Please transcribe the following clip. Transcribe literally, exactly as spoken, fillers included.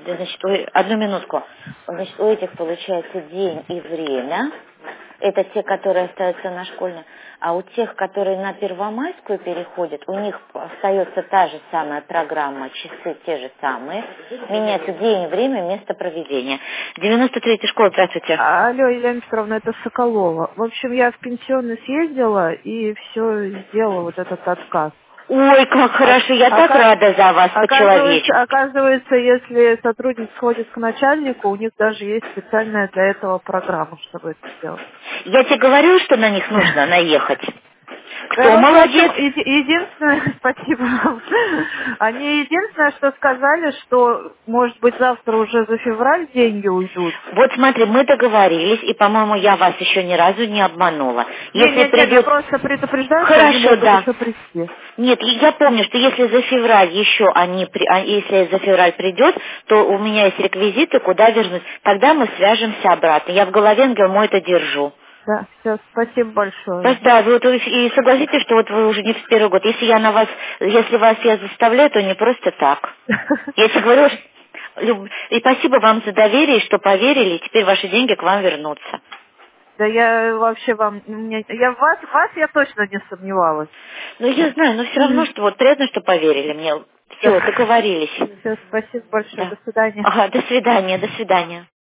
Да, значит, у- одну минутку. Значит, у этих получается день и время. Это те, которые остаются на школьной. А у тех, которые на Первомайскую переходят, у них остается та же самая программа, часы те же самые. Меняется день и время, место проведения. девяносто третья школа, здравствуйте. Алло, Елена Петровна, это Соколова. В общем, я в пенсионный съездила и все сделала, вот этот отказ. Ой, как хорошо, я так Ока- рада за вас Оказывается, по-человечески. оказывается, если сотрудник сходит к начальнику, у них даже есть специальная для этого программа, чтобы это сделать. Я тебе говорю, что на них нужно наехать. Да, Кто вот, в общем, молодец? еди- единственное, спасибо вам. Они единственное, что сказали, что, может быть, завтра уже за февраль деньги уйдут. Вот смотри, мы договорились, и, по-моему, я вас еще ни разу не обманула. Нет, Если нет, нет, я придет... просто предупреждаю, что они Хорошо, могут да. еще прийти. Нет, и я помню, что если за февраль еще они, при- а если за февраль придет, то у меня есть реквизиты, куда вернуть. Тогда мы свяжемся обратно. Я в голове, ангел мой, это держу. Да, все, спасибо большое. Да, да, вы вот вы и согласитесь, что вот вы уже не в первый год. Если я на вас, если вас я заставляю, то не просто так. Я тебе говорю, что люб- и спасибо вам за доверие, что поверили, и теперь ваши деньги к вам вернутся. Да я вообще вам, мне- я в вас, в вас я точно не сомневалась. Ну, я знаю, но все равно, что вот приятно, что поверили мне. Все, Да. договорились. Все, спасибо большое, Да. до свидания. Ага, до свидания, до свидания.